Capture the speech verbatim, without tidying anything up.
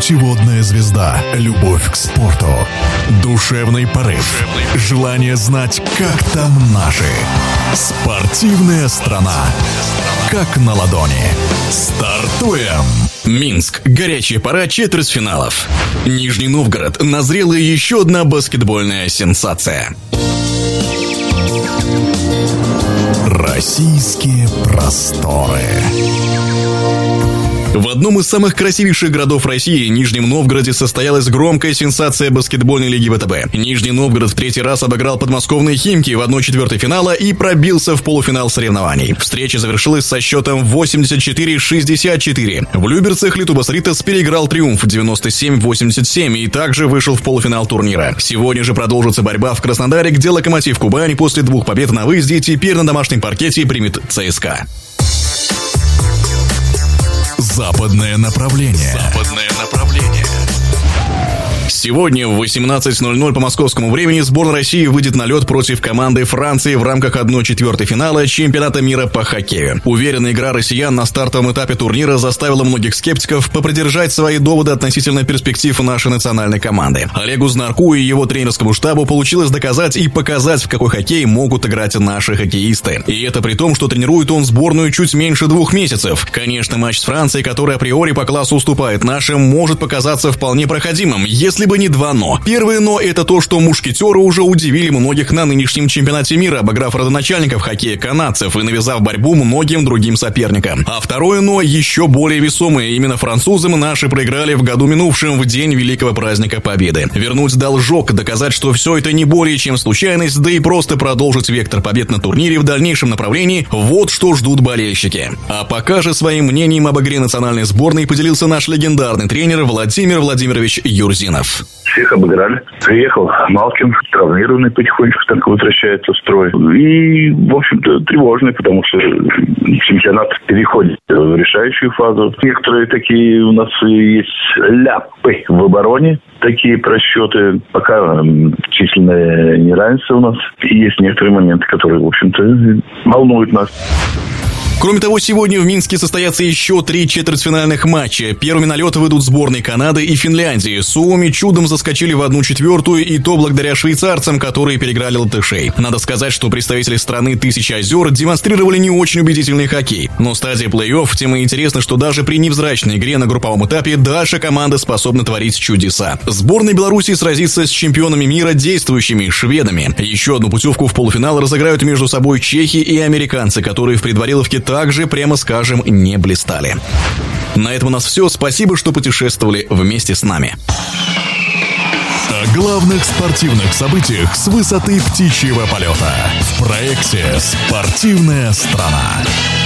Путеводная звезда, любовь к спорту, душевный порыв, желание знать, как там наши. Спортивная страна, как на ладони. Стартуем! Минск. Горячая пора четвертьфиналов. Нижний Новгород. Назрела еще одна баскетбольная сенсация. Российские просторы. В одном из самых красивейших городов России, Нижнем Новгороде, состоялась громкая сенсация баскетбольной лиги ВТБ. Нижний Новгород в третий раз обыграл подмосковные «Химки» в одной четвертой финала и пробился в полуфинал соревнований. Встреча завершилась со счетом восемьдесят четыре шестьдесят четыре. В Люберцах Литубас Ритас переиграл «Триумф» девяносто семь восемьдесят семь и также вышел в полуфинал турнира. Сегодня же продолжится борьба в Краснодаре, где «Локомотив Кубань» после двух побед на выезде теперь на домашнем паркете примет ЦСКА. Западное направление. Западное направление. Сегодня в восемнадцать ноль ноль по московскому времени сборная России выйдет на лед против команды Франции в рамках одной четвертой финала чемпионата мира по хоккею. Уверенная игра россиян на стартовом этапе турнира заставила многих скептиков попридержать свои доводы относительно перспектив нашей национальной команды. Олегу Знарку и его тренерскому штабу получилось доказать и показать, в какой хоккей могут играть наши хоккеисты. И это при том, что тренирует он сборную чуть меньше двух месяцев. Конечно, матч с Францией, который априори по классу уступает нашим, может показаться вполне проходимым, если бы не два «но». Первое «но» — это то, что мушкетеры уже удивили многих на нынешнем чемпионате мира, обыграв родоначальников хоккея канадцев и навязав борьбу многим другим соперникам. А второе «но» еще более весомое. Именно французам наши проиграли в году минувшем, в день великого праздника Победы. Вернуть должок, доказать, что все это не более чем случайность, да и просто продолжить вектор побед на турнире в дальнейшем направлении — вот что ждут болельщики. А пока же своим мнением об игре национальной сборной поделился наш легендарный тренер Владимир Владимирович Юрзинов. Всех обыграли. Приехал Малкин, травмированный потихонечку, так возвращается в строй. И, в общем-то, тревожный, потому что чемпионат переходит в решающую фазу. Некоторые такие у нас есть ляпы в обороне, такие просчеты. Пока численное неравенство у нас. И есть некоторые моменты, которые, в общем-то, волнуют нас. Кроме того, сегодня в Минске состоятся еще три четвертьфинальных матча. Первыми на лед выйдут сборные Канады и Финляндии. Суоми чудом заскочили в одну четвертую, и то благодаря швейцарцам, которые переиграли латышей. Надо сказать, что представители страны Тысячи озер демонстрировали не очень убедительный хоккей. Но стадия плей-офф тем и интересно, что даже при невзрачной игре на групповом этапе дальше команда способна творить чудеса. Сборная Беларуси сразится с чемпионами мира, действующими шведами. Еще одну путевку в полуфинал разыграют между собой чехи и американцы, которые в предвариловке также, прямо скажем, не блистали. На этом у нас все. Спасибо, что путешествовали вместе с нами. О главных спортивных событиях с высоты птичьего полета в проекте «Спортивная страна».